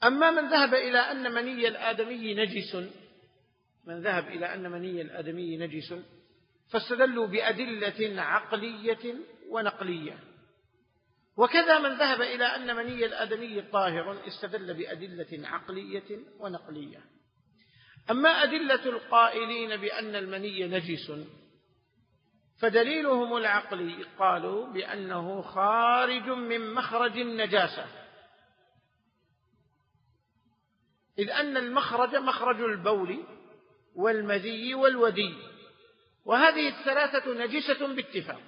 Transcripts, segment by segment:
أما من ذهب إلى أن مني الآدمي نجس، فاستدلوا بأدلة عقلية ونقلية. وكذا من ذهب إلى أن مني الآدمي طاهر استدل بأدلة عقلية ونقلية. أما أدلة القائلين بأن المني نجس فدليلهم العقلي قالوا بأنه خارج من مخرج النجاسة، إذ أن المخرج مخرج البول والمذي والودي، وهذه الثلاثة نجسة باتفاق،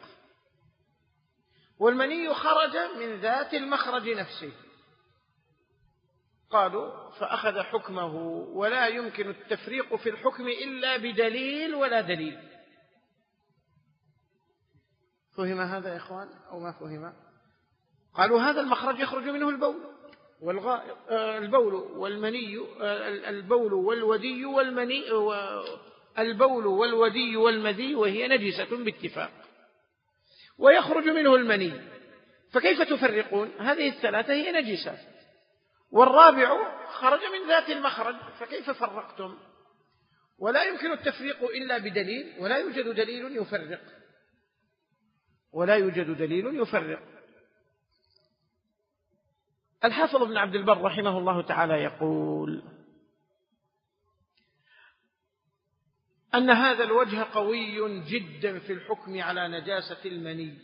والمني خرج من ذات المخرج نفسه. قالوا فأخذ حكمه، ولا يمكن التفريق في الحكم إلا بدليل ولا دليل. فهم هذا يا إخوان أو ما فهم؟ قالوا هذا المخرج يخرج منه البول والغائط، البول والمني، البول والودي والمني، البول والودي والمذي، وهي نجسة باتفاق، ويخرج منه المني، فكيف تفرقون؟ هذه الثلاثة هي نجسة، والرابع خرج من ذات المخرج، فكيف فرقتم؟ ولا يمكن التفريق إلا بدليل، ولا يوجد دليل يفرق. الحافظ ابن عبد البر رحمه الله تعالى يقول أن هذا الوجه قوي جدا في الحكم على نجاسة المني.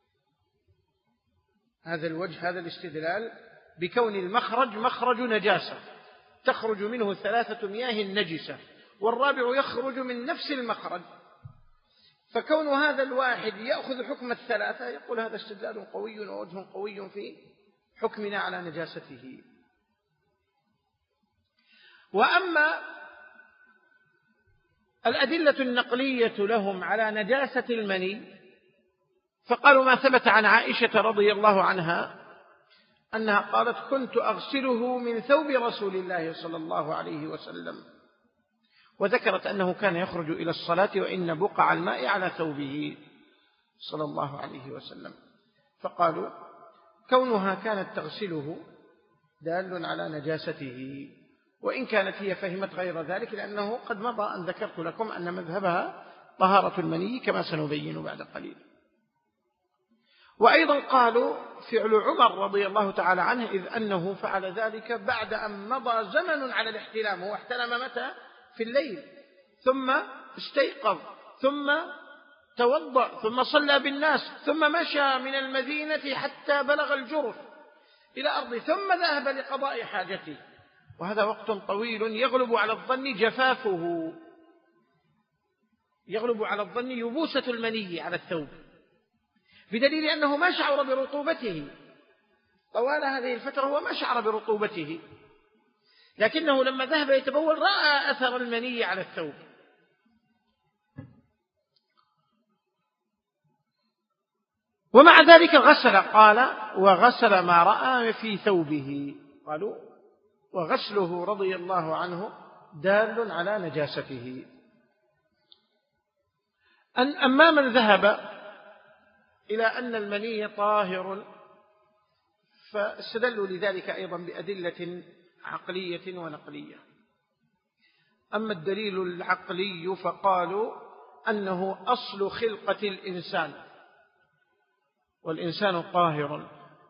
هذا الوجه، هذا الاستدلال بكون المخرج مخرج نجاسة تخرج منه ثلاثة مياه نجسة، والرابع يخرج من نفس المخرج، فكون هذا الواحد يأخذ حكم الثلاثة، يقول هذا استدلال قوي ووجه قوي في حكمنا على نجاسته. وأما الأدلة النقلية لهم على نجاسة المني فقالوا ما ثبت عن عائشة رضي الله عنها أنها قالت كنت أغسله من ثوب رسول الله صلى الله عليه وسلم، وذكرت أنه كان يخرج إلى الصلاة وإن بقع الماء على ثوبه صلى الله عليه وسلم، فقالوا كونها كانت تغسله دال على نجاسته، وإن كانت هي فهمت غير ذلك، لأنه قد مضى أن ذكرت لكم أن مذهبها طهارة المني كما سنبين بعد قليل. وأيضا قالوا فعل عمر رضي الله تعالى عنه، إذ أنه فعل ذلك بعد أن مضى زمن على الاحتلام، هو احتلم متى؟ في الليل، ثم استيقظ، ثم توضأ، ثم صلى بالناس، ثم مشى من المدينة حتى بلغ الجرف إلى أرضه، ثم ذهب لقضاء حاجته، وهذا وقت طويل يغلب على الظن جفافه، يغلب على الظن يبوسة المني على الثوب، بدليل أنه ما شعر برطوبته طوال هذه الفترة، هو ما شعر برطوبته، لكنه لما ذهب يتبول رأى أثر المني على الثوب. ومع ذلك غسل، قال وغسل ما رأى في ثوبه، قالوا وغسله رضي الله عنه دال على نجاسته. أما من ذهب إلى أن المني طاهر فاستدلوا لذلك أيضا بأدلة عقلية ونقلية. أما الدليل العقلي فقالوا أنه أصل خلقة الإنسان، والإنسان طاهر،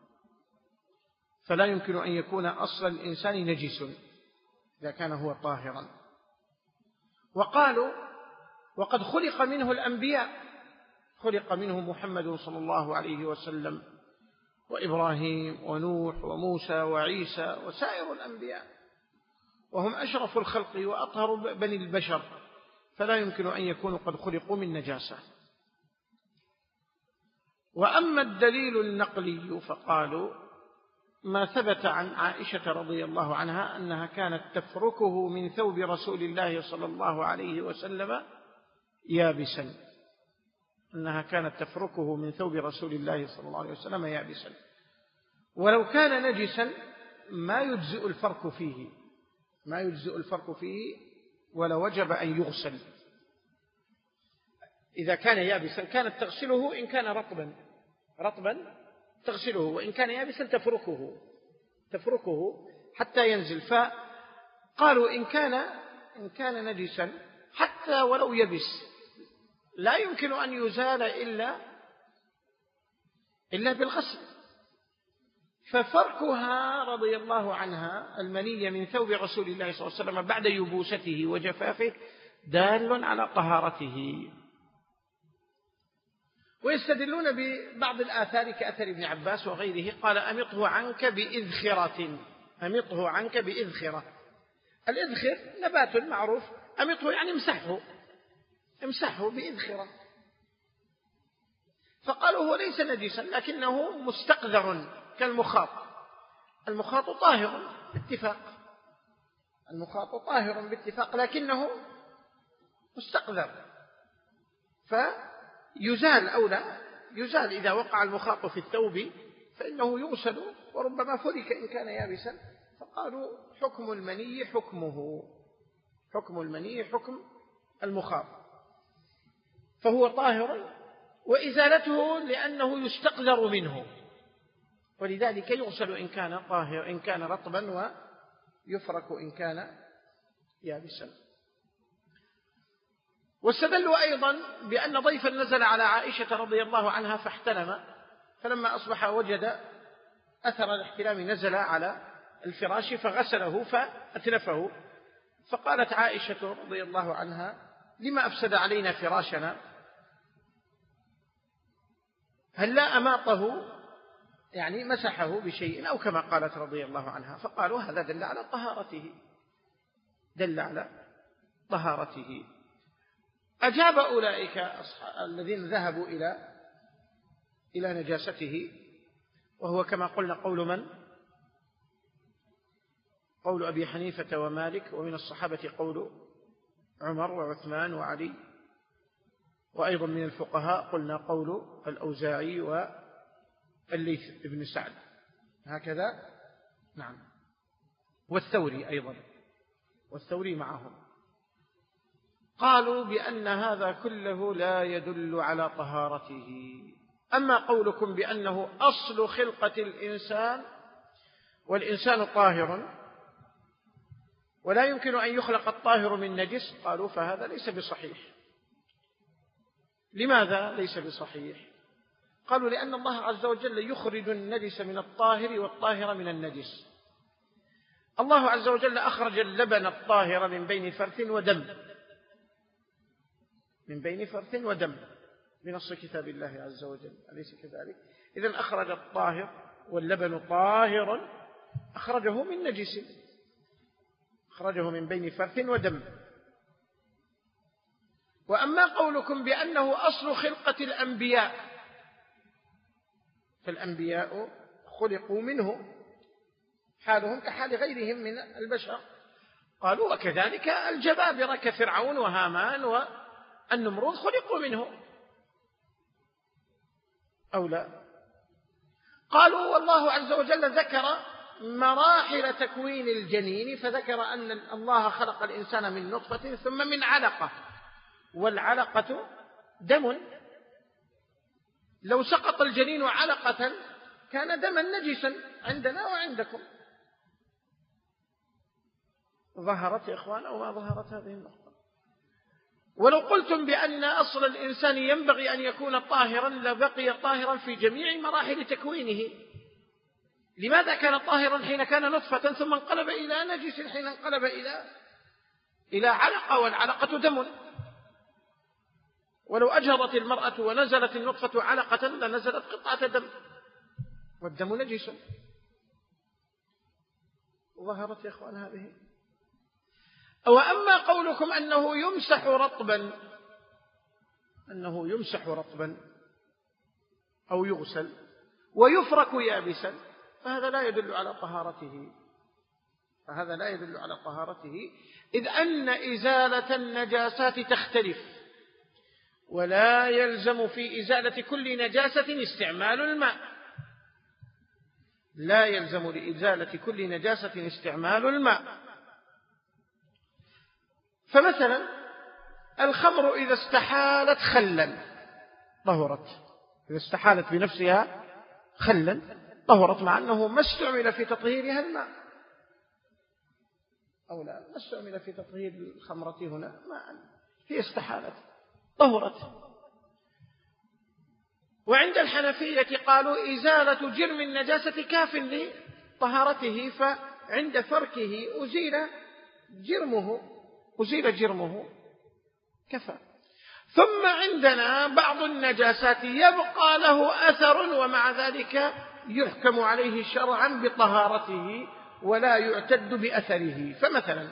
فلا يمكن أن يكون أصل الإنسان نجس إذا كان هو طاهرا. وقالوا وقد خلق منه الأنبياء، خلق منه محمد صلى الله عليه وسلم وإبراهيم ونوح وموسى وعيسى وسائر الأنبياء، وهم أشرف الخلق وأطهر بني البشر، فلا يمكن أن يكونوا قد خلقوا من نجاسة. وأما الدليل النقلي فقالوا ما ثبت عن عائشة رضي الله عنها أنها كانت تفركه من ثوب رسول الله صلى الله عليه وسلم يابسا، أنها كانت تفركه من ثوب رسول الله صلى الله عليه وسلم يابسا، ولو كان نجسا ما يجزئ الفرك فيه ولا وجب أن يغسل. إذا كان يابسا كانت تغسله، إن كان رطبا تغسله، وإن كان يابسا تفركه، حتى ينزل. فقالوا إن كان نجسا حتى ولو يبس لا يمكن أن يزال إلا بالغسل. ففركها رضي الله عنها المني من ثوب رسول الله صلى الله عليه وسلم بعد يبوسته وجفافه دال على طهارته. ويستدلون ببعض الآثار كأثر ابن عباس وغيره قال أمطه عنك بإذخرة. أمطه عنك بإذخرة. الإذخر نبات معروف، أمطه يعني امسحه بإذخرة. فقالوا هو ليس نجسا لكنه مستقذر كالمخاط. المخاط طاهر باتفاق، المخاط طاهر باتفاق لكنه مستقذر، فيزال أو لا يزال. إذا وقع المخاط في الثوب فإنه يغسل وربما فرك إن كان يابسا. فقالوا حكم المني حكم المني حكم المخاط، فهو طاهر، وإزالته لأنه يستقذر منه، ولذلك يغسل إن كان طاهر إن كان رطبا ويفرك إن كان يابسا. واستدلوا أيضا بأن ضيفا نزل على عائشة رضي الله عنها فاحتلم، فلما أصبح وجد أثر الاحتلام نزل على الفراش فغسله فأتلفه. فقالت عائشة رضي الله عنها لما أفسد علينا فراشنا؟ هل لا أماطه يعني مسحه بشيء أو كما قالت رضي الله عنها؟ فقالوا هذا دل على طهارته. أجاب أولئك الذين ذهبوا إلى نجاسته، وهو كما قلنا قول من؟ قول أبي حنيفة ومالك، ومن الصحابة قول عمر وعثمان وعلي، وأيضا من الفقهاء قلنا قول الأوزاعي والليث بن سعد هكذا. نعم، والثوري أيضا، والثوري معهم. قالوا بأن هذا كله لا يدل على طهارته. أما قولكم بأنه أصل خلقة الإنسان والإنسان طاهر ولا يمكن أن يخلق الطاهر من نجس، قالوا فهذا ليس بصحيح. لماذا ليس بصحيح؟ قالوا لأن الله عز وجل يخرج النجس من الطاهر والطاهر من النجس. الله عز وجل أخرج اللبن الطاهر من بين فرث ودم بنص كتاب الله عز وجل، أليس كذلك؟ إذن أخرج الطاهر واللبن طاهر أخرجه من نجس، أخرجه من بين فرث ودم. وأما قولكم بأنه أصل خلقة الأنبياء، فالأنبياء خلقوا منه حالهم كحال غيرهم من البشر. قالوا وكذلك الجبابرة كفرعون وهامان والنمرود خلقوا منه أو لا؟ قالوا والله عز وجل ذكر مراحل تكوين الجنين، فذكر أن الله خلق الإنسان من نطفة ثم من علقة، والعلقة دم. لو سقط الجنين علقة كان دما نجسا عندنا وعندكم. ظهرت يا إخوان أو ما ظهرت هذه النقطة؟ ولو قلتم بأن أصل الإنسان ينبغي أن يكون طاهرا لبقي طاهرا في جميع مراحل تكوينه. لماذا كان طاهرا حين كان نطفة ثم انقلب إلى نجس حين انقلب إلى علقة، والعلقة دم؟ ولو أجهضت المرأة ونزلت النطفة علقة لنزلت قطعة دم، والدم نجس. ظهرت يا إخوان هذه. وأما قولكم أنه يمسح رطبا أو يغسل ويفرك يابسا، فهذا لا يدل على طهارته، إذ أن إزالة النجاسات تختلف، ولا يلزم في إزالة كل نجاسة استعمال الماء. لا يلزم لإزالة كل نجاسة استعمال الماء. فمثلا الخمر إذا استحالت خلا طهرت، إذا استحالت بنفسها خلا طهرت، مع أنه ما استعمل في تطهيرها الماء. أو لا، ما استعمل في تطهير الخمرة هنا، ما هي استحالت طهرت. وعند الحنفية قالوا إزالة جرم النجاسة كاف لطهارته، فعند فركه أزيل جرمه كفى. ثم عندنا بعض النجاسات يبقى له أثر ومع ذلك يحكم عليه شرعا بطهارته ولا يعتد بأثره. فمثلا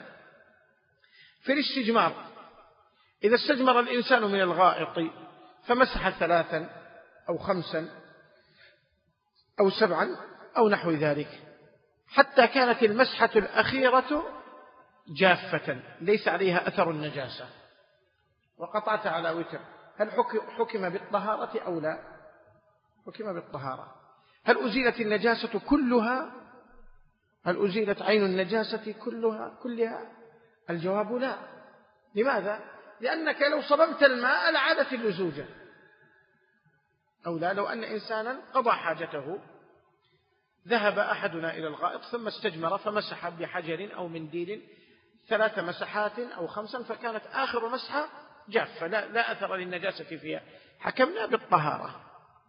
في الاستجمار، إذا استجمر الإنسان من الغائط فمسح 3 أو 5 أو 7 أو نحو ذلك، حتى كانت المسحة الأخيرة جافة ليس عليها أثر النجاسة وقطعت على وتر، هل حكم بالطهارة أو لا؟ حكم بالطهارة. هل أزيلت النجاسة كلها؟ هل أزيلت عين النجاسة كلها؟ الجواب لا. لماذا؟ لأنك لو صببت الماء لعادت اللزوجة. أو لا، لو أن إنسانا قضى حاجته، ذهب أحدنا إلى الغائط ثم استجمر فمسح بحجر أو منديل 3 مسحات أو 5، فكانت آخر مسحة جافة لا أثر للنجاسة فيها، حكمنا بالطهارة.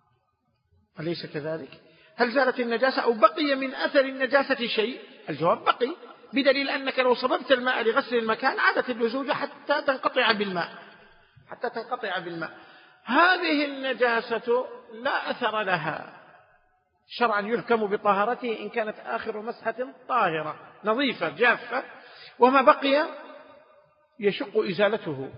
أليس كذلك؟ هل زالت النجاسة أو بقي من أثر النجاسة شيء؟ الجواب بقي، بدليل أنك لو صببت الماء لغسل المكان عادت اللزوجة حتى تنقطع بالماء. هذه النجاسة لا أثر لها، شرعا يحكم بطهارته إن كانت آخر مسحة طاهرة نظيفة جافة، وما بقي يشق إزالته،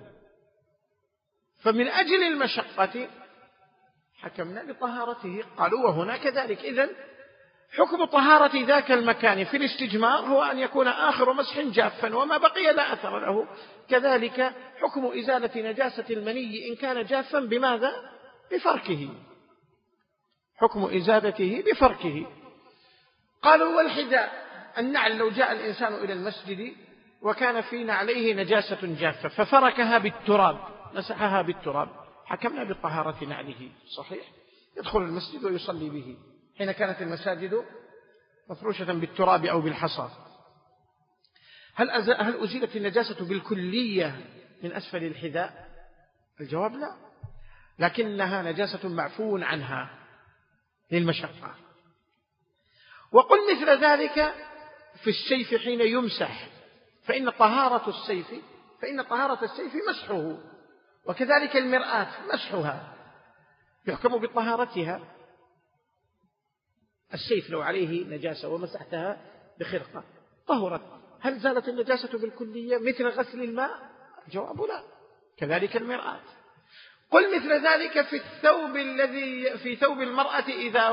فمن أجل المشقة حكمنا بطهارته. قالوا وهنا كذلك. إذن حكم طهارة ذاك المكان في الاستجمار هو أن يكون آخر مسح جافا وما بقي لا أثر له. كذلك حكم إزالة نجاسة المني إن كان جافا بماذا؟ بفركه، حكم إزالته بفركه. قالوا والحذاء، النعل، لو جاء الإنسان إلى المسجد وكان في نعليه نجاسة جافة ففركها بالتراب، مسحها بالتراب، حكمنا بطهارة نعله. صحيح، يدخل المسجد ويصلي به حين كانت المساجد مفروشة بالتراب أو بالحصى. هل أزيلت النجاسة بالكلية من أسفل الحذاء؟ الجواب لا، لكنها نجاسة معفو عنها للمشقة. وقل مثل ذلك في السيف حين يمسح، فإن طهارة السيف مسحه، وكذلك المرآة مسحها يحكم بطهارتها. السيف لو عليه نجاسة ومسحتها بخرقة طهرت. هل زالت النجاسة بالكلية مثل غسل الماء؟ الجواب لا، كذلك المرآة. قل مثل ذلك في ثوب المرأة إذا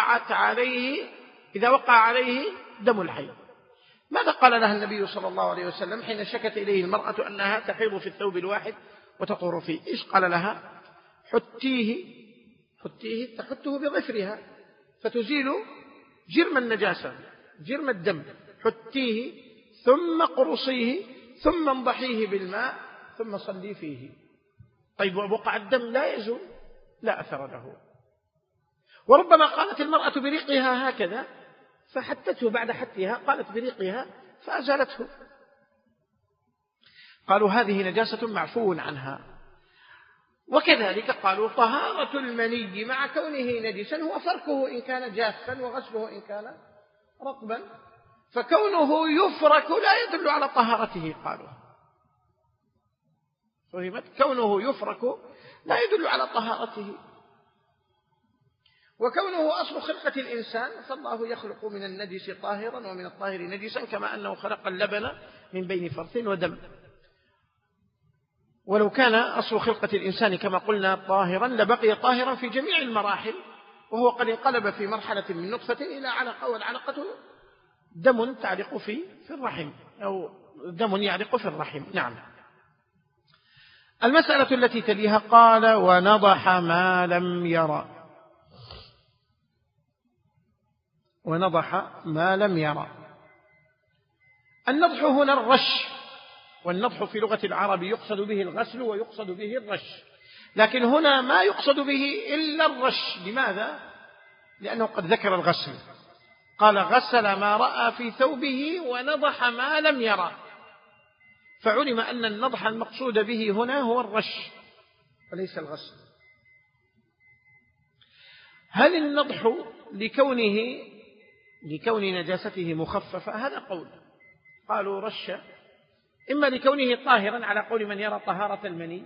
وقع عليه دم الحيض. ماذا قال لها النبي صلى الله عليه وسلم حين شكت إليه المرأة أنها تحيض في الثوب الواحد وتطهر فيه؟ إيش قال لها؟ حتيه تحته بظفرها فتزيل جرم النجاسة، جرم الدم، حتيه ثم قرصيه ثم انضحيه بالماء ثم صلي فيه. طيب وبقع الدم لا يزول، لا أثر له. وربما قالت المرأة بريقها هكذا فحتته بعد حتها، قالت بريقها فأزالته. قالوا هذه نجاسة معفو عنها. وكذلك قالوا طهارة المني مع كونه نجسا هو فركه إن كان جافا وغسله إن كان رطبا، فكونه يفرك لا يدل على طهارته. قالوا فهمت؟ كونه يفرك لا يدل على طهارته. وكونه أصل خلقة الإنسان، فالله يخلق من النجس طاهرا ومن الطاهر نجسا، كما أنه خلق اللبن من بين فرث ودم. ولو كان أصل خلقة الإنسان كما قلنا طاهرا لبقي طاهرا في جميع المراحل، وهو قد انقلب في مرحلة من نطفة إلى علقة، والعلقة دم تعلق في الرحم، أو دم يعلق في الرحم. نعم. المسألة التي تليها قال ونضح ما لم يرى. ونضح ما لم يرى. النضح هنا الرش، والنضح في لغة العرب يقصد به الغسل ويقصد به الرش، لكن هنا ما يقصد به إلا الرش. لماذا؟ لأنه قد ذكر الغسل، قال غسل ما رأى في ثوبه ونضح ما لم يرى، فعلم أن النضح المقصود به هنا هو الرش وليس الغسل. هل النضح لكون نجاسته مخففة؟ هذا قول، قالوا رش إما لكونه طاهرا على قول من يرى طهارة المني،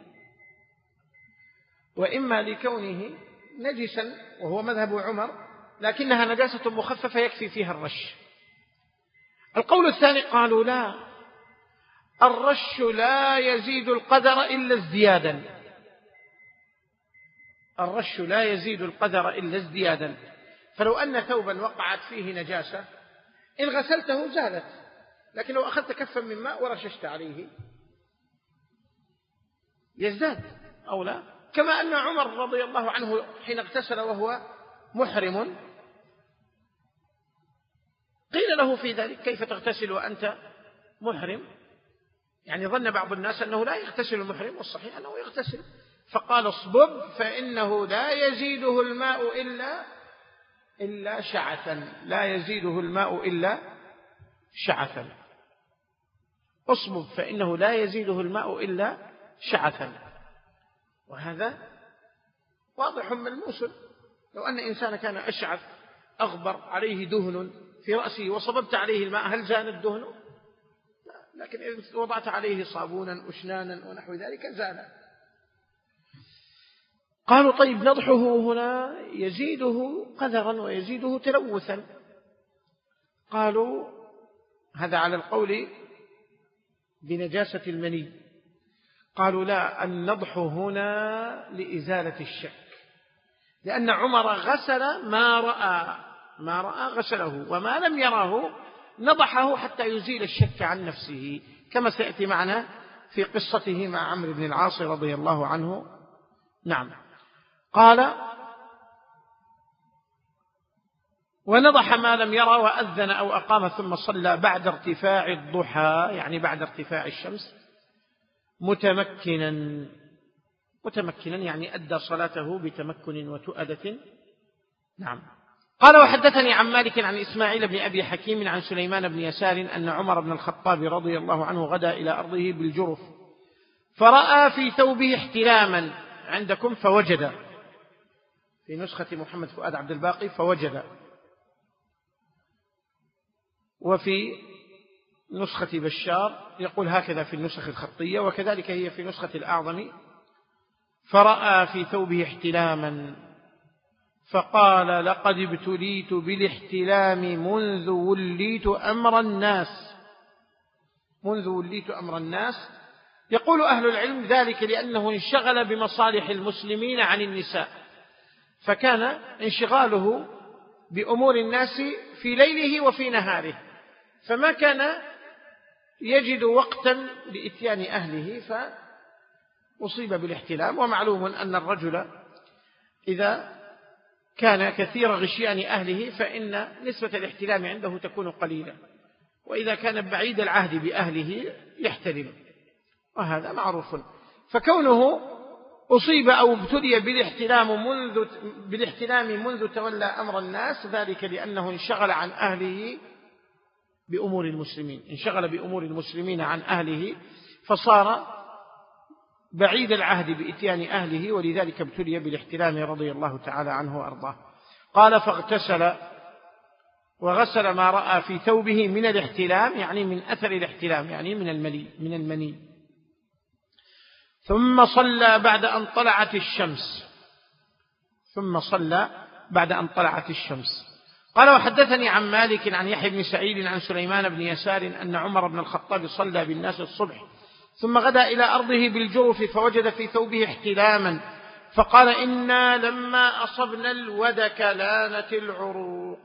وإما لكونه نجسا وهو مذهب عمر لكنها نجاسة مخففة يكفي فيها الرش. القول الثاني قالوا لا، الرش لا يزيد القدر إلا ازديادا، الرش لا يزيد القدر إلا ازديادا. فلو أن ثوبا وقعت فيه نجاسة إن غسلته زالت، لكن لو أخذت كفا من ماء ورششت عليه يزداد أو لا. كما أن عمر رضي الله عنه حين اغتسل وهو محرم قيل له في ذلك كيف تغتسل وأنت محرم؟ يعني ظن بعض الناس أنه لا يغتسل المحرم، والصحيح أنه يغتسل، فقال اصبب فإنه لا يزيده الماء إلا شعثا، لا يزيده الماء إلا شعثا، اصبب فإنه لا يزيده الماء إلا شعثا. وهذا واضح ملموس. لو أن إنسان كان أشعث أغبر عليه دهن في رأسه وصببت عليه الماء هل زال الدهن؟ لا، لكن إذا وضعت عليه صابونا أشنانا ونحو ذلك زال. قالوا طيب نضحه هنا يزيده قذرا ويزيده تلوثا. قالوا هذا على القول بنجاسة المني. قالوا لا، النضح هنا لإزالة الشك، لأن عمر غسل ما رأى غسله، وما لم يراه نضحه حتى يزيل الشك عن نفسه، كما سيأتي معنا في قصته مع عمرو بن العاص رضي الله عنه. نعم. قال ونضح ما لم يرى وأذن أو أقام ثم صلى بعد ارتفاع الضحى، يعني بعد ارتفاع الشمس، متمكنا يعني أدى صلاته بتمكن وتؤدة. نعم. قال وحدثني عن مالك عن إسماعيل بن أبي حكيم عن سليمان بن يسار أن عمر بن الخطاب رضي الله عنه غدا إلى أرضه بالجرف فرأى في ثوبه احتلاما، عندكم فوجد، في نسخة محمد فؤاد عبد الباقي فوجد، وفي نسخة بشار يقول هكذا في النسخ الخطية، وكذلك هي في نسخة الأعظم، فرأى في ثوبه احتلاما فقال لقد ابتليت بالاحتلام منذ وليت أمر الناس. يقول أهل العلم ذلك لأنه انشغل بمصالح المسلمين عن النساء، فكان انشغاله بأمور الناس في ليله وفي نهاره، فما كان يجد وقتا لإتيان أهله فأصيب بالاحتلام. ومعلوم أن الرجل إذا كان كثير غشيان أهله فإن نسبة الاحتلام عنده تكون قليلة، وإذا كان بعيد العهد بأهله يحتلم، وهذا معروف. فكونه أصيب أو ابتلي بالاحتلام منذ تولى أمر الناس ذلك لأنه انشغل عن أهله بأمور المسلمين، انشغل بأمور المسلمين عن أهله فصار بعيد العهد بإتيان أهله، ولذلك ابتلي بالاحتلام رضي الله تعالى عنه وأرضاه. قال فاغتسل وغسل ما رأى في ثوبه من الاحتلام، يعني من أثر الاحتلام، يعني من المني، ثم صلى بعد أن طلعت الشمس. قال وحدثني عن مالك عن يحيى بن سعيد عن سليمان بن يسار أن عمر بن الخطاب صلى بالناس الصبح ثم غدا إلى أرضه بالجرف فوجد في ثوبه احتلاما فقال إنا لما أصبنا الودك لانت العروق،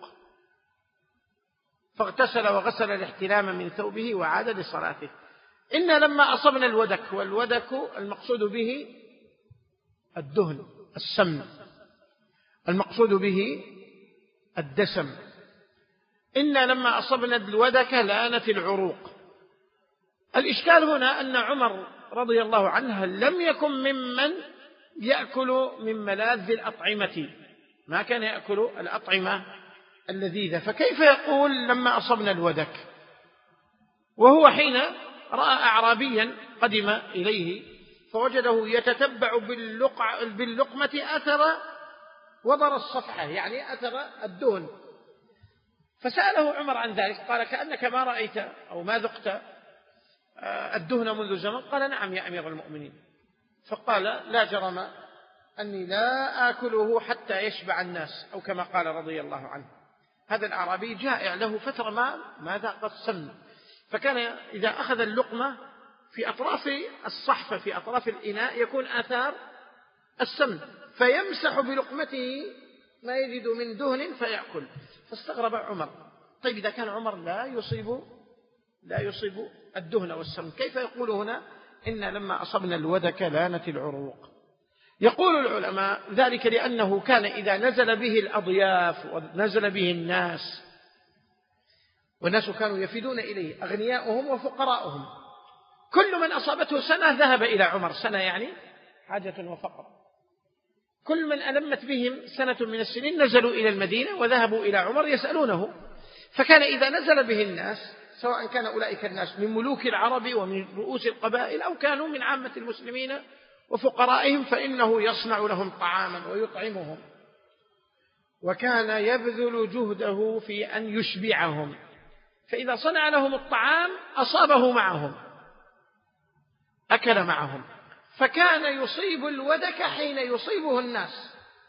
فاغتسل وغسل الاحتلام من ثوبه وعاد لصلاته. إنا لما أصبنا الودك، والودك المقصود به الدهن السمن، المقصود به الدسم. إنا لما أصبنا الودك لانت العروق. الإشكال هنا أن عمر رضي الله عنه لم يكن ممن يأكل من ملاذ الأطعمة، ما كان يأكل الأطعمة اللذيذة، فكيف يقول لما أصبنا الودك وهو حين رأى أعرابيا قدم إليه فوجده يتتبع باللقمة أثر وضر الصفحة، يعني أثر الدهن، فسأله عمر عن ذلك، قال كأنك ما رأيت أو ما ذقت الدهن منذ زمن؟ قال نعم يا أمير المؤمنين. فقال لا جرم أني لا آكله حتى يشبع الناس، أو كما قال رضي الله عنه. هذا الأعرابي جائع له فترة ما ذاق السمن، فكان إذا أخذ اللقمة في أطراف الصحفة في أطراف الإناء يكون آثار السمن، فيمسح بلقمته ما يجد من دهن فيأكل. فاستغرب عمر، طيب إذا كان عمر لا يصيب الدهن والسمن، كيف يقول هنا إن لما أصبنا الودك لانت العروق؟ يقول العلماء ذلك لأنه كان إذا نزل به الأضياف ونزل به الناس، والناس كانوا يفدون إليه أغنياؤهم وفقراؤهم، كل من أصابته سنة ذهب إلى عمر، سنة يعني حاجة وفقر، كل من ألمت بهم سنة من السنين نزلوا إلى المدينة وذهبوا إلى عمر يسألونه. فكان إذا نزل به الناس، سواء كان أولئك الناس من ملوك العرب ومن رؤوس القبائل أو كانوا من عامة المسلمين وفقرائهم، فإنه يصنع لهم طعاما ويطعمهم، وكان يبذل جهده في أن يشبعهم، فإذا صنع لهم الطعام أصابه معهم، أكل معهم، فكان يصيب الودك حين يصيبه الناس،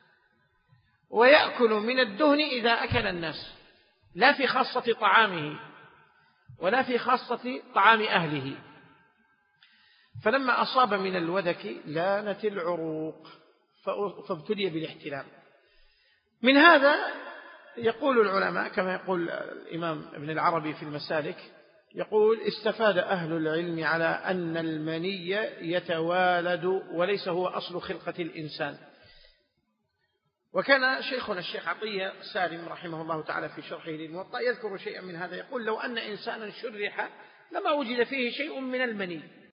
ويأكل من الدهن إذا أكل الناس، لا في خاصة طعامه ولا في خاصة طعام أهله. فلما أصاب من الودك لانت العروق فابتلي بالاحتلام. من هذا يقول العلماء كما يقول الإمام ابن العربي في المسالك، يقول استفاد أهل العلم على أن المني يتوالد وليس هو أصل خلقة الإنسان. وكان شيخنا الشيخ عطية سالم رحمه الله تعالى في شرحه للموطأ يذكر شيئا من هذا، يقول لو أن إنسانا شرح لما وجد فيه شيء من المني،